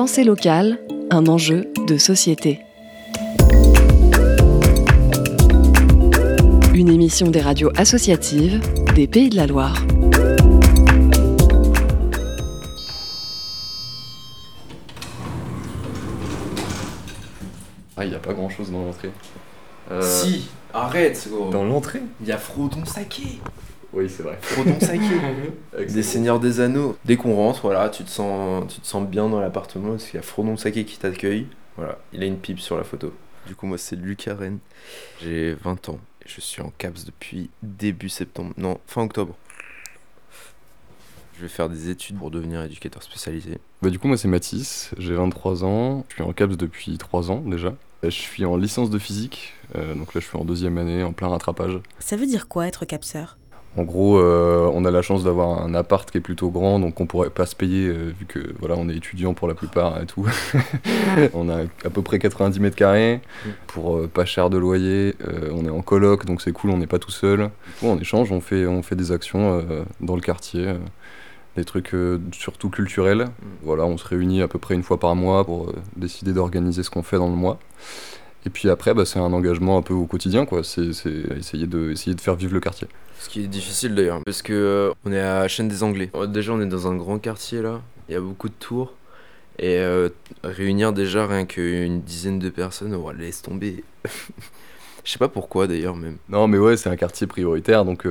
Pensée locale, un enjeu de société. Une émission des radios associatives des Pays de la Loire. Ah, il n'y a pas grand-chose dans l'entrée. Si, arrête gros. Dans l'entrée ? Il y a Frodon Saké. Oui, c'est vrai. Frodon Saké. Des Seigneurs des Anneaux. Dès qu'on rentre, voilà, tu te sens bien dans l'appartement parce qu'il y a Frodon Saké qui t'accueille. Voilà, il a une pipe sur la photo. Du coup, moi, c'est Lucas Rennes. J'ai 20 ans. Je suis en CAPS depuis début septembre. Non, fin octobre. Je vais faire des études pour devenir éducateur spécialisé. Du coup, moi, c'est Mathis. J'ai 23 ans. Je suis en CAPS depuis 3 ans déjà. Je suis en licence de physique. Donc là, je suis en 2e année, en plein rattrapage. Ça veut dire quoi être capseur ? En gros, on a la chance d'avoir un appart qui est plutôt grand, donc on pourrait pas se payer, vu que voilà, on est étudiant pour la plupart et tout. On a à peu près 90 mètres carrés, pour pas cher de loyer. On est en coloc, donc c'est cool, on n'est pas tout seul. Du coup, en échange, on fait des actions dans le quartier, des trucs surtout culturels. Voilà, on se réunit à peu près une fois par mois pour décider d'organiser ce qu'on fait dans le mois. Et puis après, c'est un engagement un peu au quotidien, quoi. C'est essayer de faire vivre le quartier. Ce qui est difficile d'ailleurs, parce que on est à Chêne des Anglais. Déjà, on est dans un grand quartier là, il y a beaucoup de tours. Et réunir déjà rien qu'une dizaine de personnes, laisse tomber. Je sais pas pourquoi d'ailleurs même. Non mais ouais, c'est un quartier prioritaire, donc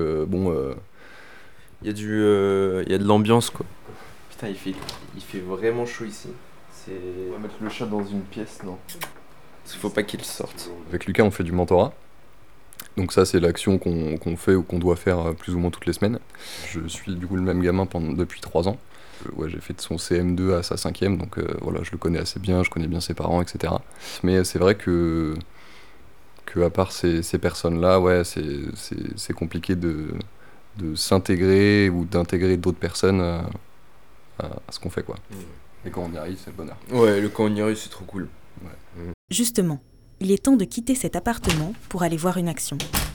Il y a de l'ambiance quoi. Putain, il fait vraiment chaud ici. On va mettre le chat dans une pièce, non ? Parce qu'il faut pas qu'il sorte. Avec Lucas, on fait du mentorat. Donc ça, c'est l'action qu'on fait ou qu'on doit faire plus ou moins toutes les semaines. Je suis du coup le même gamin depuis 3 ans. J'ai fait de son CM2 à sa 5e, donc voilà, je le connais assez bien, je connais bien ses parents, etc. Mais c'est vrai que à part ces personnes-là, c'est compliqué de s'intégrer ou d'intégrer d'autres personnes à ce qu'on fait, quoi. Et quand on y arrive, c'est le bonheur. Ouais, quand on y arrive, c'est trop cool. Ouais. Justement, il est temps de quitter cet appartement pour aller voir une action.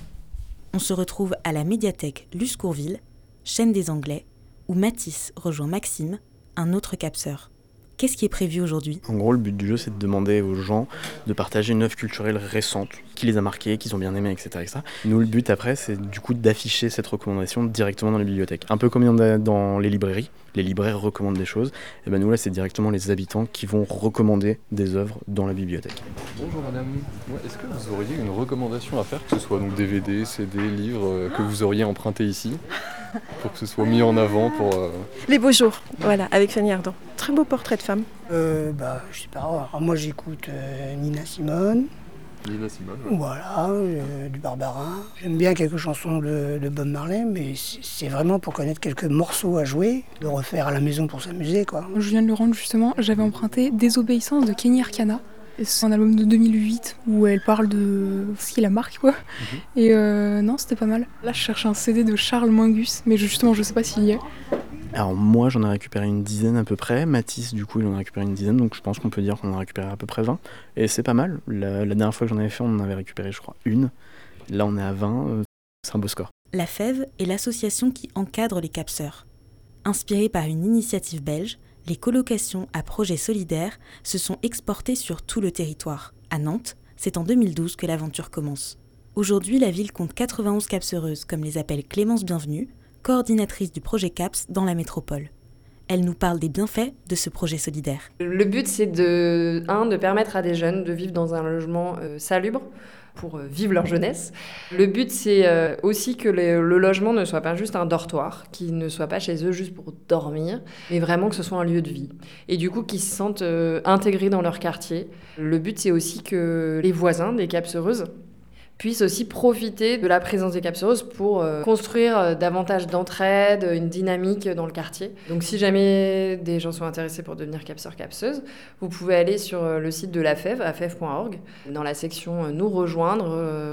On se retrouve à la médiathèque Luce Courville, Chêne des Anglais, où Mathis rejoint Maxime, un autre capseur. Qu'est-ce qui est prévu aujourd'hui ? En gros, le but du jeu, c'est de demander aux gens de partager une œuvre culturelle récente, qui les a marqués, qu'ils ont bien aimé, etc. Nous, le but après, c'est du coup d'afficher cette recommandation directement dans les bibliothèques. Un peu comme il y en a dans les librairies. Les libraires recommandent des choses. Et nous, là, c'est directement les habitants qui vont recommander des œuvres dans la bibliothèque. Bonjour madame. Est-ce que vous auriez une recommandation à faire, que ce soit donc DVD, CD, livres, que vous auriez emprunté ici, pour que ce soit mis en avant pour... Les beaux jours, voilà, avec Fanny Ardant. Très beau portrait de femme. Je sais pas, alors moi j'écoute Nina Simone. Nina Simone, ouais. Voilà, du Barbarin. J'aime bien quelques chansons de Bob Marley, mais c'est vraiment pour connaître quelques morceaux à jouer, de refaire à la maison pour s'amuser, quoi. Je viens de le rendre justement, j'avais emprunté Désobéissance de Kenny Arcana. C'est un album de 2008 où elle parle de ce qui la marque, quoi. Et non, c'était pas mal. Là, je cherche un CD de Charles Mingus, mais justement, je sais pas s'il y est. Alors moi, j'en ai récupéré une dizaine à peu près. Mathis, du coup, il en a récupéré une dizaine, donc je pense qu'on peut dire qu'on en a récupéré à peu près 20. Et c'est pas mal. La dernière fois que j'en avais fait, on en avait récupéré, je crois, une. Là, on est à 20. C'est un beau score. La FEV est l'association qui encadre les capseurs. Inspirée par une initiative belge, les colocations à projets solidaires se sont exportées sur tout le territoire. À Nantes, c'est en 2012 que l'aventure commence. Aujourd'hui, la ville compte 91 capseuses, comme les appelle Clémence Bienvenue, coordinatrice du projet CAPS dans la métropole. Elle nous parle des bienfaits de ce projet solidaire. Le but, c'est de permettre à des jeunes de vivre dans un logement salubre pour vivre leur jeunesse. Le but, c'est aussi que le logement ne soit pas juste un dortoir, qu'ils ne soient pas chez eux juste pour dormir, mais vraiment que ce soit un lieu de vie. Et du coup, qu'ils se sentent intégrés dans leur quartier. Le but, c'est aussi que les voisins des capseuses puissent aussi profiter de la présence des capseuses pour construire davantage d'entraide, une dynamique dans le quartier. Donc si jamais des gens sont intéressés pour devenir capseurs-capseuses, vous pouvez aller sur le site de la FEV, afev.org, dans la section « Nous rejoindre »,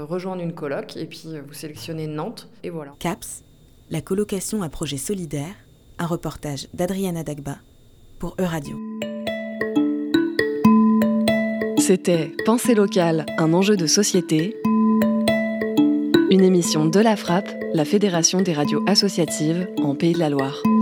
rejoindre une coloc, et puis vous sélectionnez Nantes, et voilà. CAPS, la colocation à projet solidaire, un reportage d'Adriana Dagba pour Euradio. C'était Pensée locale, un enjeu de société. Une émission de la Frappe, la Fédération des radios associatives en Pays de la Loire.